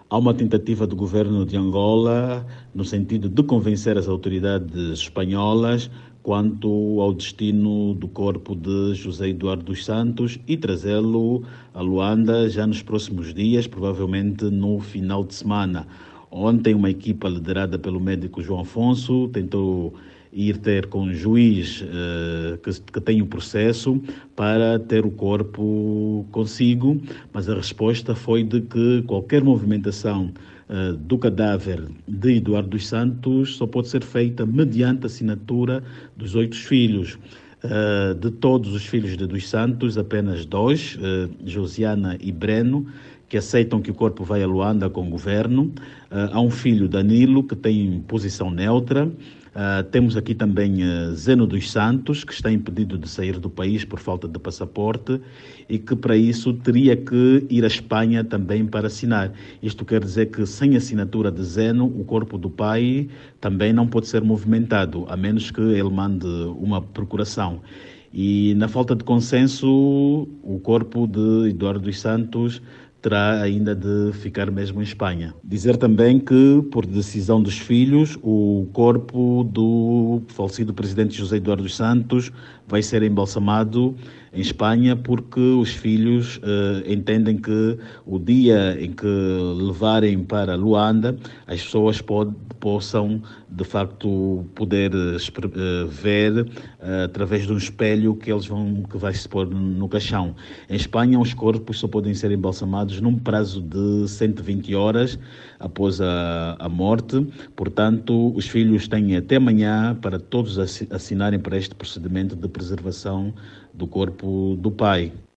Há uma tentativa do governo de Angola no sentido de convencer as autoridades espanholas quanto ao destino do corpo de José Eduardo dos Santos e trazê-lo a Luanda já nos próximos dias, provavelmente no final de semana. Ontem, uma equipa liderada pelo médico João Afonso tentou ir ter com o juiz que tem o processo para ter o corpo consigo, mas a resposta foi de que qualquer movimentação do cadáver de Eduardo dos Santos só pode ser feita mediante a assinatura dos 8 filhos. De todos os filhos de dos Santos, apenas 2, Josiana e Breno, que aceitam que o corpo vai a Luanda com o governo. Há um filho, Danilo, que tem posição neutra. Temos aqui também Zeno dos Santos, que está impedido de sair do país por falta de passaporte e que para isso teria que ir à Espanha também para assinar. Isto quer dizer que sem assinatura de Zeno, o corpo do pai também não pode ser movimentado, a menos que ele mande uma procuração. E na falta de consenso, o corpo de Eduardo dos Santos terá ainda de ficar mesmo em Espanha. Dizer também que, por decisão dos filhos, o corpo do falecido presidente José Eduardo dos Santos vai ser embalsamado em Espanha porque os filhos entendem que o dia em que levarem para Luanda, as pessoas possam de facto poder ver através de um espelho que vai se pôr no caixão. Em Espanha, os corpos só podem ser embalsamados num prazo de 120 horas após a morte. Portanto, os filhos têm até amanhã para todos assinarem para este procedimento de preservação do corpo do pai.